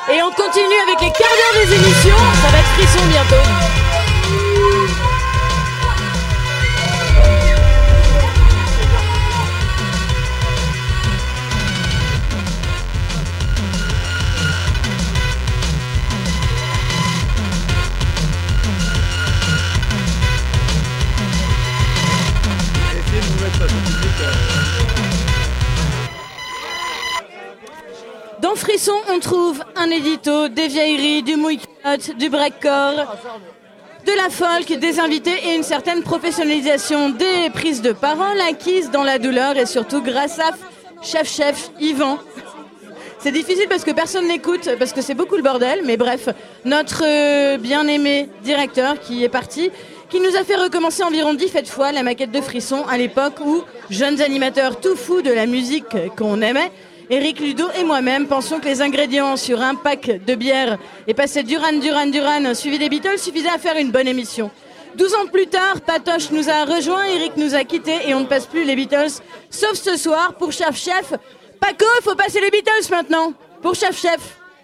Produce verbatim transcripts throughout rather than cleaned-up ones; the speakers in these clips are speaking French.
Et on continue avec les quarts d'heure des émissions. Ça va être frisson bientôt. Dans Frisson, on trouve un édito, des vieilleries, du mouille-culotte, du breakcore, de la folk, des invités et une certaine professionnalisation des prises de parole acquises dans la douleur et surtout grâce à chef-chef Yvan. C'est difficile parce que personne n'écoute, parce que c'est beaucoup le bordel, mais bref, notre euh, bien-aimé directeur qui est parti, qui nous a fait recommencer environ dix fêtes fois la maquette de Frisson à l'époque où, jeunes animateurs tout fous de la musique qu'on aimait, Eric Ludo et moi-même pensions que les ingrédients sur un pack de bière et passer Duran, Duran, Duran suivi des Beatles suffisaient à faire une bonne émission. douze ans plus tard, Patoche nous a rejoints, Eric nous a quittés et on ne passe plus les Beatles, sauf ce soir pour Chef Chef. Paco, il faut passer les Beatles maintenant, pour Chef Chef.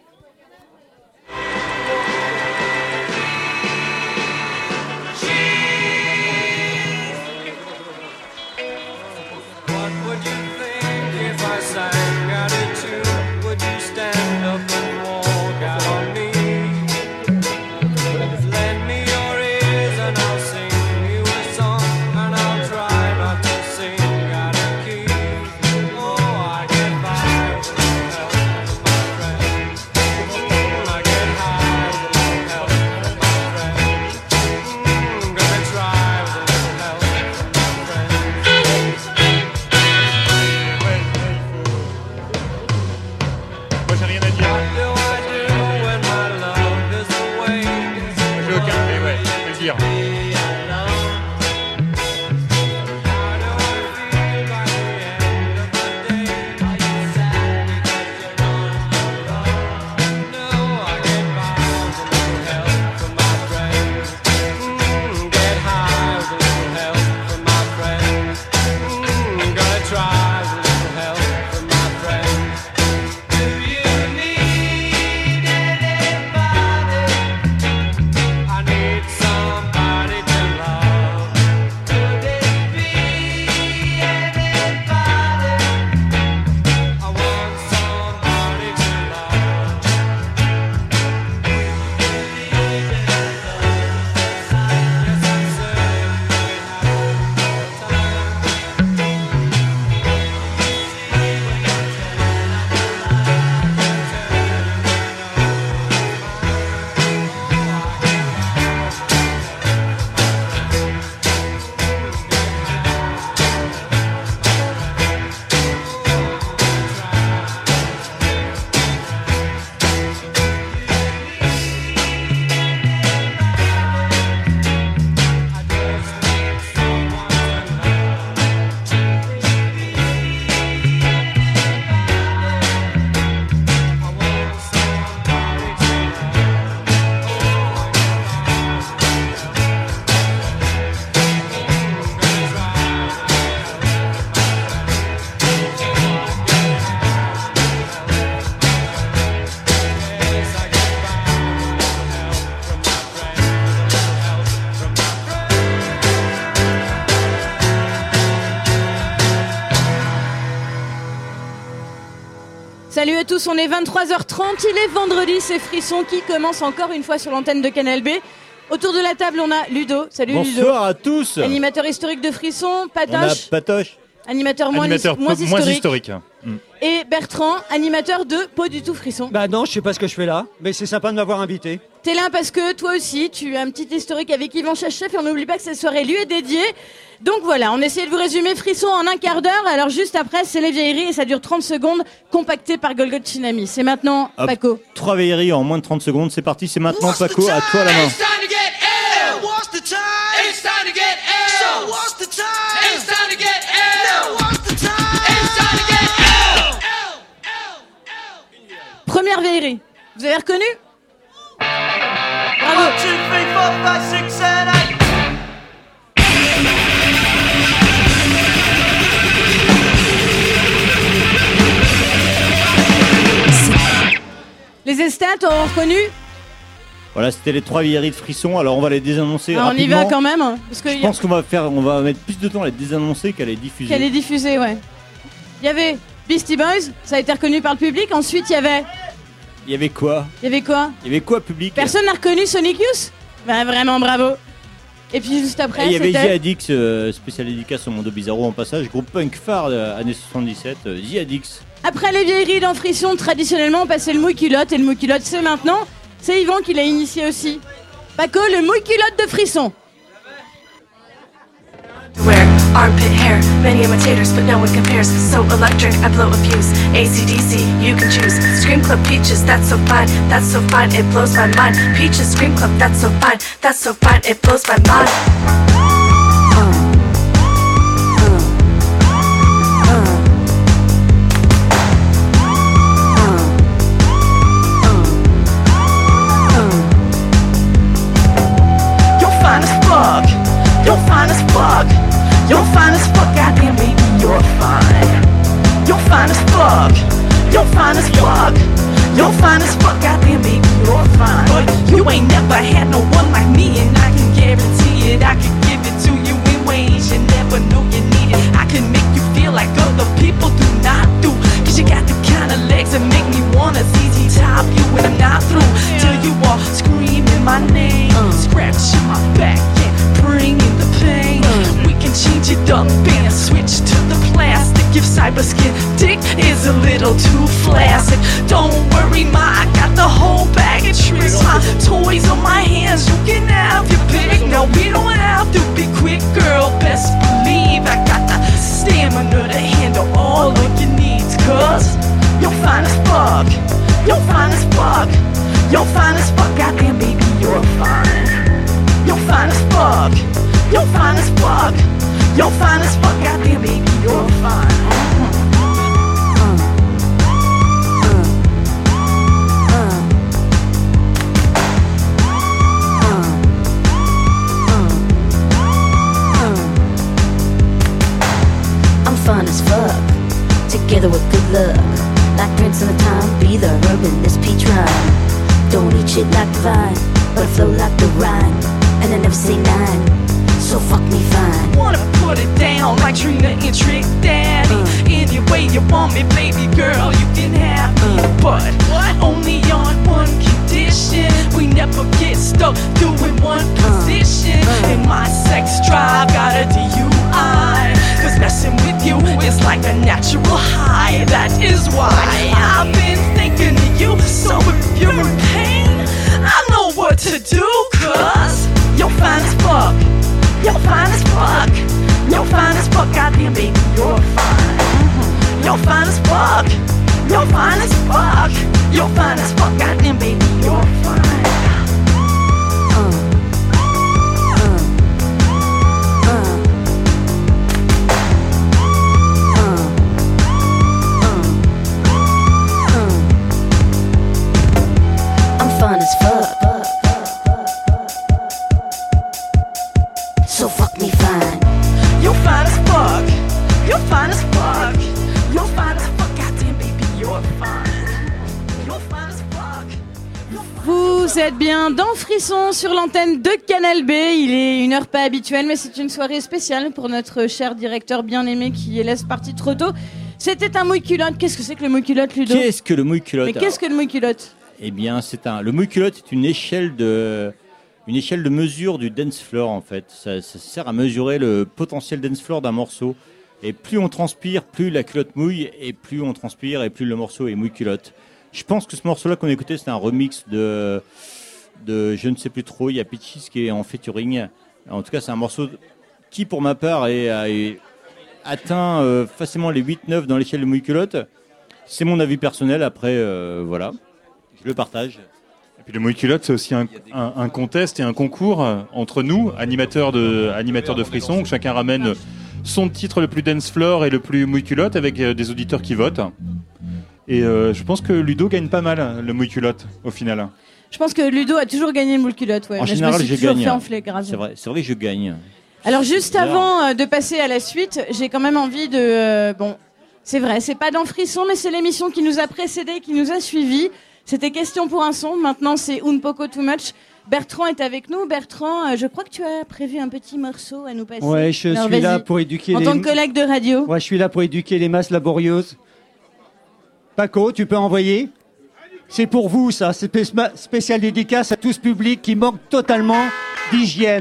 Salut à tous, on est vingt-trois heures trente, il est vendredi, c'est Frisson qui commence encore une fois sur l'antenne de Canal B. Autour de la table, on a Ludo. Salut Bonsoir Ludo. Bonsoir à tous. Animateur historique de Frisson, Patoche. On a Patoche. Animateur moins, Animateur moins, peu, historique. moins historique. Mm. Et Bertrand, animateur de Pas du tout Frisson. Bah non, je sais pas ce que je fais là, mais c'est sympa de m'avoir invité. T'es là parce que toi aussi, tu as un petit historique avec Yvan Chef et on n'oublie pas que cette soirée lui est dédiée. Donc voilà, on essaie de vous résumer Frisson en un quart d'heure. Alors juste après, c'est les vieilleries et ça dure trente secondes, compacté par Golgot Tsunami. C'est maintenant Hop, Paco. Trois vieilleries en moins de trente secondes, c'est parti, c'est maintenant Paco, à toi la main. Première vieillerie, vous avez reconnu? Bravo. Les esthètes ont reconnu. Voilà, c'était les trois vieilleries de Frisson. Alors on va les désannoncer Ah, on y rapidement. va quand même. Parce que Je y a- pense qu'on va faire, on va mettre plus de temps à les désannoncer qu'à les diffuser. qu'elle est diffusée, ouais. Il y avait Beastie Boys, ça a été reconnu par le public. Ensuite, il y avait. Il y avait quoi Il y avait quoi? Il y avait quoi, public? Personne n'a reconnu Sonic Youth? Bah, vraiment bravo. Et puis juste Et après, il y avait c'était. The Addicts, euh, spécial dédicace au Mondo Bizarro en passage, groupe punk phare euh, années soixante-dix-sept, euh, The Addicts. Après les vieilleries dans Frisson, traditionnellement, on passait le mouille-culotte. Et le mouille-culotte, c'est maintenant. C'est Yvan qui l'a initié aussi. Paco, le mouille-culotte de Frisson. Wear armpit hair, many imitators, but no one compares. So electric, I blow a fuse. A C D C, you can choose. Scream Club Peaches, that's so fine, that's so fine, it blows my mind. Peaches, Scream Club, that's so fine, that's so fine, it blows my mind. You're fine as fuck, you're fine as fuck. You're fine as fuck, goddamn baby, you're fine. You're fine as fuck. You're fine as fuck. You're fine as fuck, goddamn baby, you're fine. But you ain't never had no one like me, and I can guarantee it. I can give it to you in ways you never knew you needed. I can make you feel like other people do not do. Cause you got the kind of legs that make me wanna Z Z top you when I'm not through. Till you are screaming my name, scratching my back, yeah, bringing the pain. We can change it up and switch to the plastic. If cyber skin dick is a little too flaccid, don't worry, ma, I got the whole bag of tricks. My toys on my hands, you can have your pick. No, we don't have to be quick, girl. Best believe I got the stamina to handle all of your needs. Cause you're fine as fuck. You're fine as fuck. You're fine as fuck, goddamn baby, you're fine. You're fine as fuck. You're fine as fuck. You're fine as fuck, goddamn baby, you're fine. I'm fine as fuck, together with good luck. Like Prince in the time, be the herb in this peach rhyme. Don't eat shit like the vine, but I flow like the Rhine. And I never say nine, so fuck me fine. Wanna put it down like Trina and Trick Daddy. Any way you want me, baby girl, you can have me. But only on one condition. We never get stuck doing one position. And my sex drive got a D U I. Cause messing with you is like a natural high. That is why I've been thinking of you. So if you're in pain, I know what to do. Cause you're fine as fuck. You're fine as fuck. You're fine as fuck, goddamn baby, you're fine. You're fine as fuck. You're fine as fuck. You're fine as fuck, goddamn baby, you're fine. I'm fine as fuck, so fuck me fine. You're fine as fuck. You're fine as fuck. You're fine as fuck, goddamn baby, you're fine. You're fine as fuck. You're fine. Vous êtes bien dans Frisson sur l'antenne de Canal B. Il est une heure pas habituelle, mais c'est une soirée spéciale pour notre cher directeur bien-aimé qui laisse partie trop tôt. C'était un mouille-culotte. Qu'est-ce que c'est que le mouille-culotte, Ludo? Qu'est-ce que le mouille-culotte? Mais qu'est-ce que le mouille-culotte? Eh bien, c'est un. Le mouille-culotte est une échelle de, une échelle de mesure du dance floor en fait. Ça, ça sert à mesurer le potentiel dance floor d'un morceau. Et plus on transpire, plus la culotte mouille, et plus on transpire, et plus le morceau est mouille-culotte. Je pense que ce morceau-là qu'on a écouté, c'est un remix de, de, je ne sais plus trop. Il y a Peaches qui est en featuring. En tout cas, c'est un morceau qui, pour ma part, est, est atteint euh, facilement les huit neuf dans l'échelle de mouille-culotte. C'est mon avis personnel. Après, euh, voilà. Je le partage. Et puis le mouille-culotte, c'est aussi un, un, un contest et un concours entre nous, animateurs de, animateurs de Frisson, où chacun ramène son titre le plus dance floor et le plus mouille-culotte avec euh, des auditeurs qui votent. Et euh, je pense que Ludo gagne pas mal le mouille-culotte au final. Je pense que Ludo a toujours gagné le mouille-culotte. Ouais. En Mais général, je me suis je toujours gagne. fait enfler grave. C'est vrai, c'est vrai que je gagne. Alors juste bizarre. avant euh, de passer à la suite, j'ai quand même envie de... euh, bon, c'est vrai, c'est pas dans Frisson, mais c'est l'émission qui nous a précédés, qui nous a suivis. C'était question pour un son. Maintenant, c'est Un poco too much. Bertrand est avec nous. Bertrand, euh, je crois que tu as prévu un petit morceau à nous passer. Ouais, je Alors, suis vas-y. là pour éduquer En les... tant que collègue de radio. Ouais, je suis là pour éduquer les masses laborieuses. Paco, tu peux envoyer ? C'est pour vous, ça. C'est spé- spécial dédicace à tout ce public qui manque totalement d'hygiène.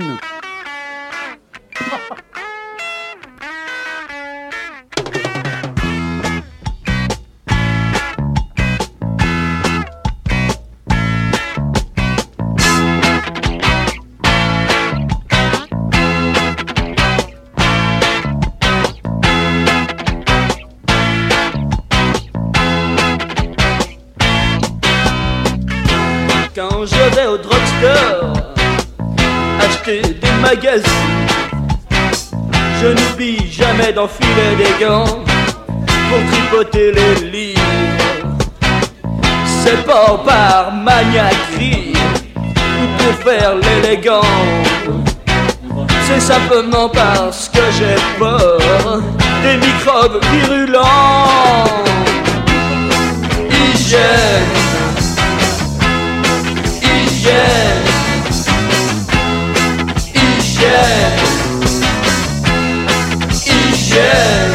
Quand je vais au drugstore acheter des magazines, je n'oublie jamais d'enfiler des gants pour tripoter les livres. C'est pas par maniaquerie ou pour faire l'élégant, c'est simplement parce que j'ai peur des microbes virulents. Hygiène, hygiène, hygiène, hygiène.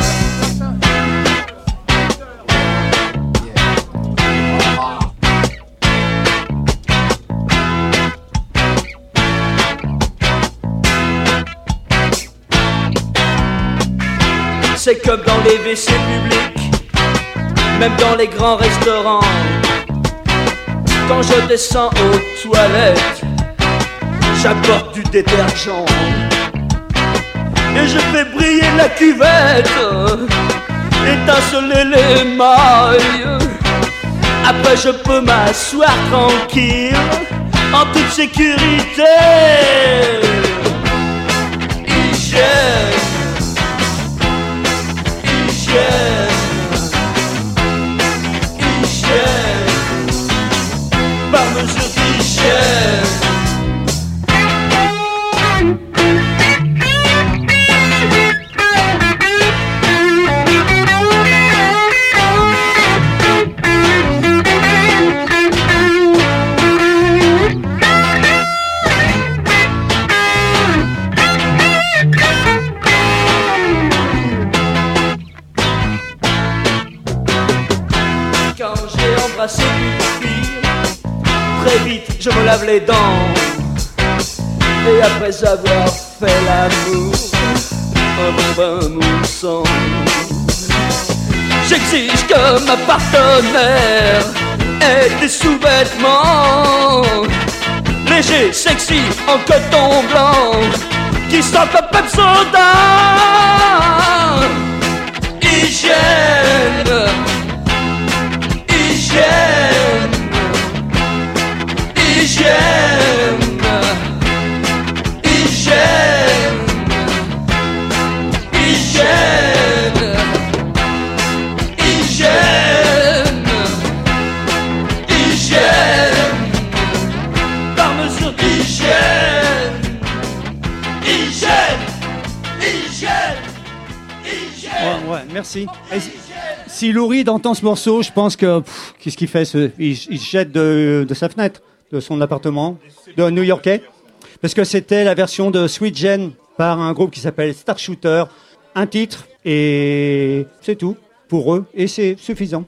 C'est comme dans les W C publics, même dans les grands restaurants. Quand je descends aux toilettes, j'apporte du détergent et je fais briller la cuvette, étinceler les mailles. Après je peux m'asseoir tranquille, en toute sécurité. Hygiène, hygiène, hygiène, par mesure d'hygiène. Quand j'ai embrassé une fille, très vite je me lave les dents. Et après avoir fait l'amour, un bon bain moussant, j'exige que ma partenaire ait des sous-vêtements légers, sexy, en coton blanc, qui sentent le pep soda. Hygiène, hygiène, hygiène, hygiène, hygiène, hygiène, hygiène, par mesure d'hygiène, hygiène, hygiène, hygiène. Ouais, ouais, merci. Et si- si Lou Reed entend ce morceau, je pense que pff, qu'est-ce qu'il fait ce, il, il se jette de, de sa fenêtre, de son appartement, de New-Yorkais, parce que c'était la version de Sweet Jane par un groupe qui s'appelle Star Shooter. Un titre et c'est tout pour eux et c'est suffisant.